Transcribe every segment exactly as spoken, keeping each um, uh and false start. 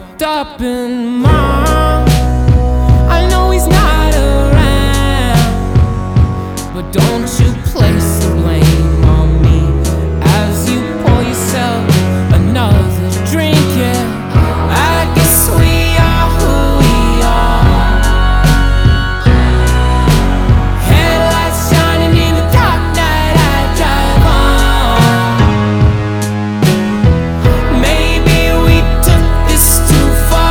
locked up in mine. I know he's not around, but don't you place the blame on me as you pour yourself another drink. Yeah, I guess we are who we are. Headlights shining in the dark night I drive on. Maybe we took this too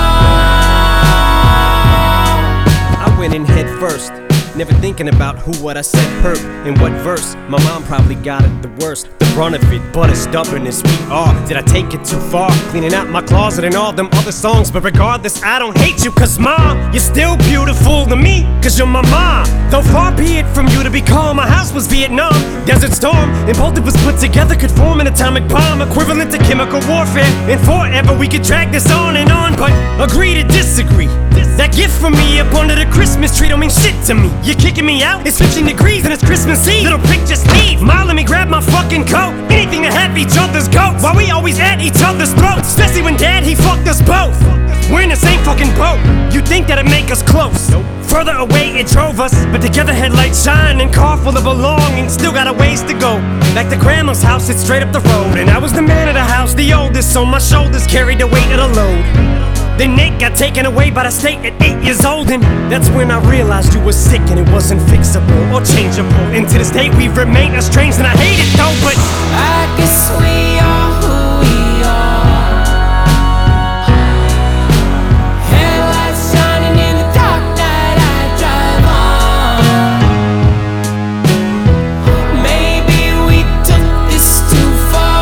far. I went in head first, never thinking about who, what I said, hurt, in what verse. My mom probably got it the worst, the brunt of it, but as stubborn as we are. Did I take it too far, cleaning out my closet and all them other songs? But regardless, I don't hate you, cause mom, you're still beautiful to me, cause you're my mom. Though far be it from you to be calm, my house was Vietnam, Desert Storm, and both of us put together could form an atomic bomb, equivalent to chemical warfare. And forever we could drag this on and on, but agree to disagree. That gift from me up under the Christmas tree don't mean shit to me. You're kicking me out, it's fifteen degrees and it's Christmas Eve. Little prick, just leave. Ma, let me grab my fucking coat. Anything to have each other's goats, while we always at each other's throats. Especially when dad, he fucked us both. We're in the same fucking boat. You'd think that'd make us close. Nope. Further away it drove us, but together headlights shine and car full of belongings. Still got a ways to go. Back to grandma's house, it's straight up the road. And I was the man of the house, the oldest, so my shoulders carried the weight of the load. Then Nate got taken away by the state at eight years old, and that's when I realized you were sick and it wasn't fixable or changeable. And to this day we remain estranged, and I hate it though, but I guess we are who we are. Headlights shining in the dark night I drive on. Maybe we took this too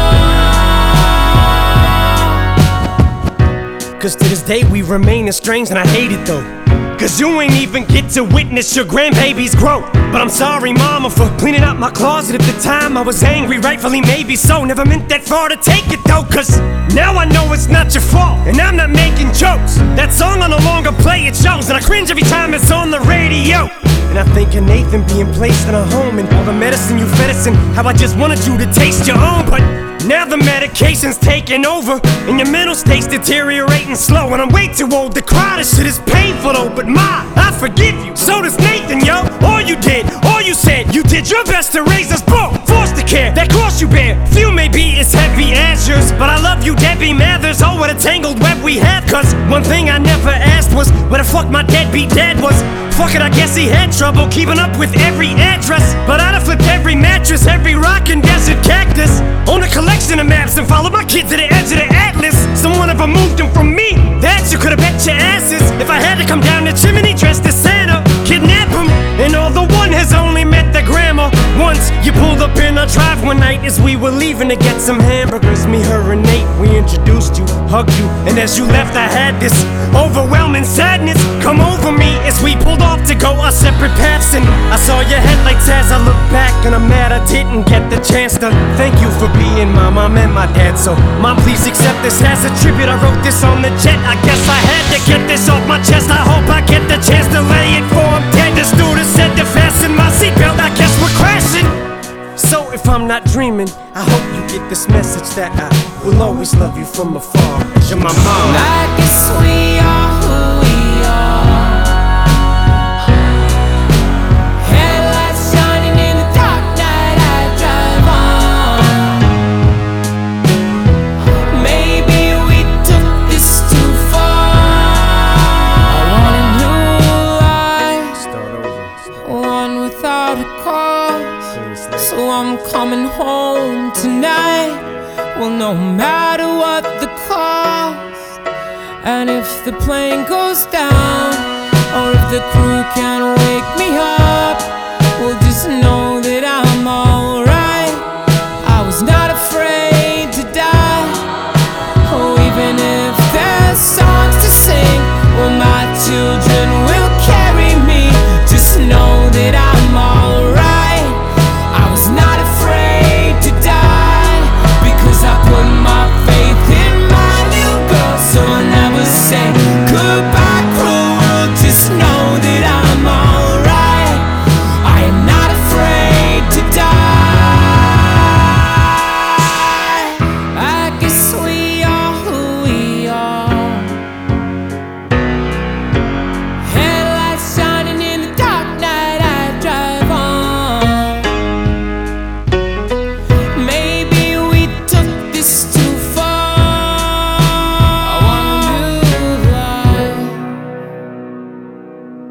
far. cause to this day we remain estranged, and I hate it though. Cause you ain't even get to witness your grandbaby's growth. But I'm sorry mama for cleaning out my closet at the time. I was angry, rightfully maybe so. Never meant that far to take it though, cause now I know it's not your fault, and I'm not making jokes. That song I no longer play, it shows, and I cringe every time it's on the radio. And I think of Nathan being placed in a home, and all the medicine you fed us, and how I just wanted you to taste your own. But now the medication's taking over, and your mental state's deteriorating slow. And I'm way too old to cry, this shit is painful though. But ma, I forgive you, so does Nathan, yo. All you did, all you said, you did your best to raise us both. Forced to care, that cross you bear, few may be as heavy as yours. But I love you, Debbie Mathers, oh what a tangled web we have. Cause one thing I never asked was where the fuck my deadbeat dad was. Fuck it, I guess he had trouble keeping up with every address. But I'd have flipped every mattress, every rock and desert cactus. Own a collection of maps and followed my kid to the edge of the atlas. Someone ever moved him from me, that you could've bet your asses. If I had to come down the chimney dressed as Santa, kidnap him. And although one has only met the grandma once, you pulled up in our drive one night as we were leaving to get some hamburgers. Me, her, and Nate, we introduced you, hugged you, and as you left I had this overwhelming sadness come over me as we pulled off to go our separate paths. And I saw your headlights as I looked back, and I'm mad I didn't get the chance to thank you for being my mom and my dad. So mom, please accept this as a tribute. I wrote this on the jet, I guess I had to get this off my chest. I hope I get the chance to lay it for him dead. The stewardess said to fasten my seatbelt, I guess we're crashing. So if I'm not dreaming, I hope you get this message that I will always love you from afar. You're my mom. I guess we are who we are. Headlights shining in the dark night I drive on. Maybe we took this too far. I want a new life, Start over. one without a cause. So I'm coming home tonight. Well, no matter what the cost, and if the plane goes down, or if the crew can't wake me up, well, just know that I'm alright. I was not afraid to die. Oh, even if there's songs to sing, well, my children will carry me. Just know that I'm alright. I was not afraid to die, because I put my faith in my little girl. So I'll never say